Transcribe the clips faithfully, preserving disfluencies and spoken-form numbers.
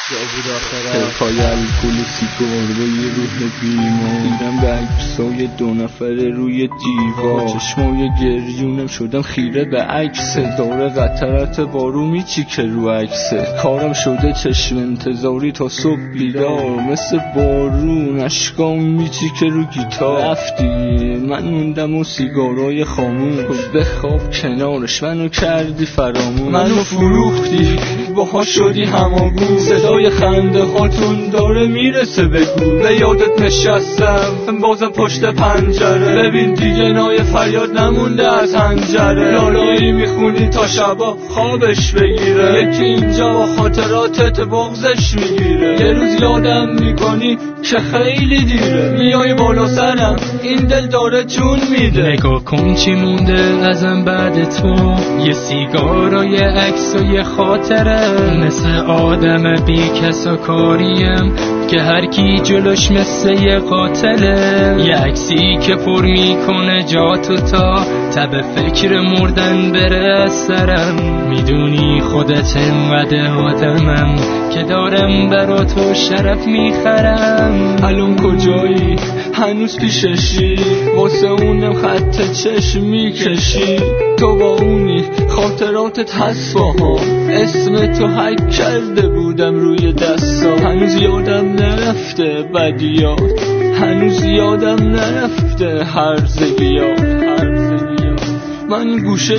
پای الکل سیگار و یه روح بیمار دیدم به عکسای دو نفره روی دیوار چشمای گریونم شدم خیره به عکس داره قطرت بارو میچیکه رو عکسه کارم شده چشم انتظاری تا صبح بیدار مثل بارون اشکام میچیکه رو گیتار رفتی من موندم و سیگارای خاموش بخواب کنارش منو کردی فراموش منو فروختی باها شدی هماگون صدای خنده هاتون داره میرسه بگو به یادت نشستم بازم پشت پنجره ببین دیگه نای فریاد نمونده از هنجره لالایی میخونی تا شبا خوابش بگیره یکی اینجا با خاطراتت بغزش میگیره یه روز یادم میکنی که خیلی دیره میای بالا سرم این دل داره جون میده نگاه کن چی مونده ازم بعد تو یه سیگار و یه عکس و یه خاطره مثل آدم بی کس و کاریم که هر کی جلوش مثل یه قاتله یه عکسی که پر میکنه جاتو تا تب فکر مردن بره از سرم میدونی خودت انقدر آدمم که دارم برا تو شرف میخرم الان کجایی هنوز پیششی واسه اونم خط چشم میکشی تو با اونی خاطراتت هست باها اسم تو حک کرده بودم روی دستا هنوز یادم نرفته بدیات هنوز یادم نرفته هرزگیات هرزگیات من گوشه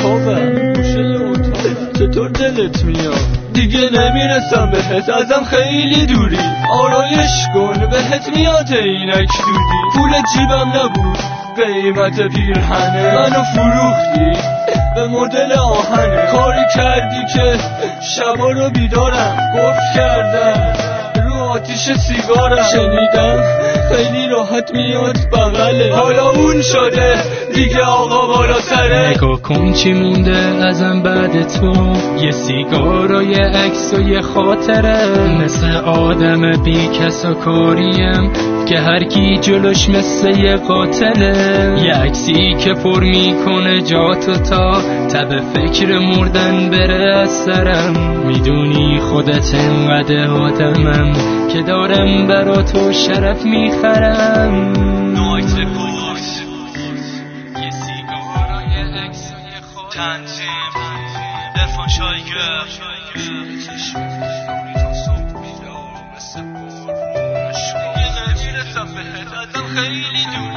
اتاقم گوشه اتاقم چطور دلت میاد دیگه نمیرسم بهت ازم خیلی دوری آرایش کن بهت میاد اینک دودی پول جیبم نبود قیمت پیرهنه منو فروختی به مدل آهنه کاری کردی که شبا رو بیدارم گفت کردم رو آتیش سیگارم شنیدم خیلی راحت میاد بغله حالا اون شده دیگه آقا بالا سره نگاه کن چی مونده ازم بعد تو یه سیگار و یه عکس و یه خاطره مثل آدم بی کس و کاریم که هر کی جلوش مثل یه قاتله یه عکسی که پر میکنه جاتو تا تب فکر مردن بره از سرم میدونی خودت انقدر آدمم که دارم برا تو شرف میخرم نایت رکورد یه سیگار و یه عکس و یه خاطره تنظیم ارفان شایگر خیلی دور